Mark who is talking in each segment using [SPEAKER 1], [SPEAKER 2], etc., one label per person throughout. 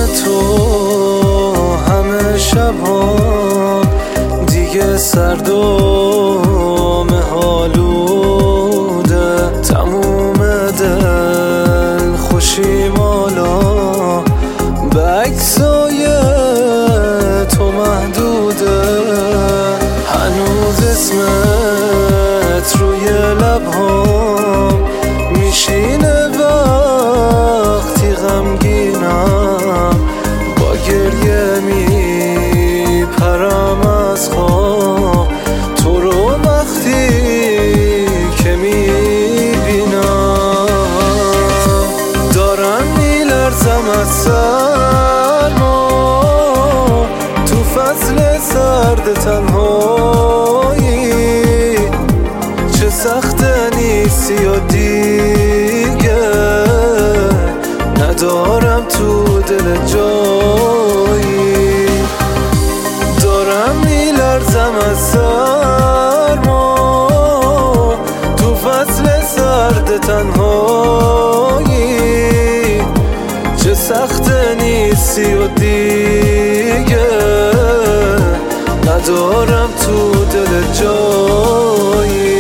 [SPEAKER 1] تو همه شبها دیگه سرد و مه‌آلوده، تموم دل خوشی مالا به عکسای تو محدوده. هنوز اسمت روی لبهام میشینه وقتی غمگینم، با گریه میپرم از خواب تو رو وقتی که میبینم. دارم میلرزم از سرما تو فصل سرد تنهایی، چه سخته نیستی و دیگه ندارم تو دل جایی. دارم میلرزم از سرما تو فصل سرد تنهایی، چه سخته نیستی و دیگه ندارم تو دل جایی.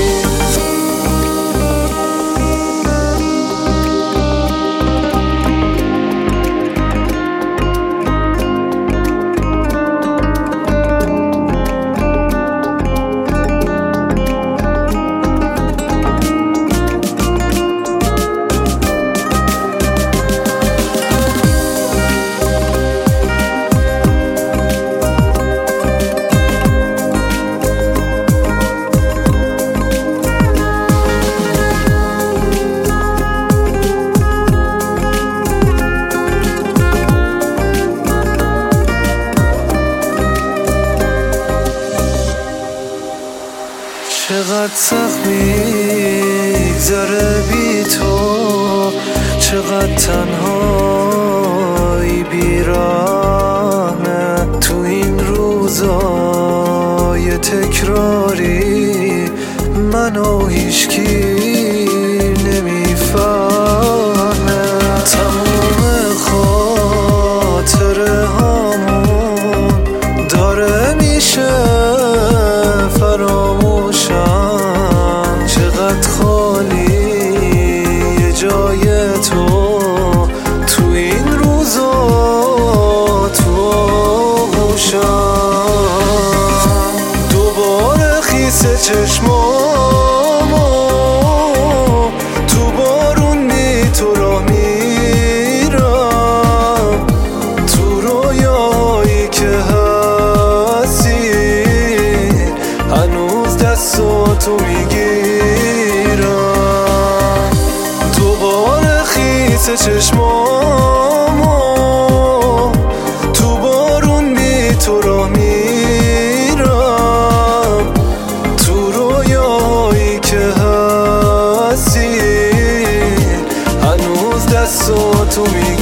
[SPEAKER 1] چقدر سخت میگذره بی تو، چقدر تنهایی بیرانه تو این روزای تکراری، منو هیچکی نمیفهمه. تموم خاطره هامون داره میشه فراموشم، چقدر خالی جای تو تو این روزا تو آغوشم. دوباره خیس چشمامو تو بارون تو راه میرم، تو رویایی که هستی هنوز دستاتو میگیرم. دوباره خیس چشمامو تو بارون تو راه میرم، تو رویایی که هستی هنوز دستاتو میگیرم.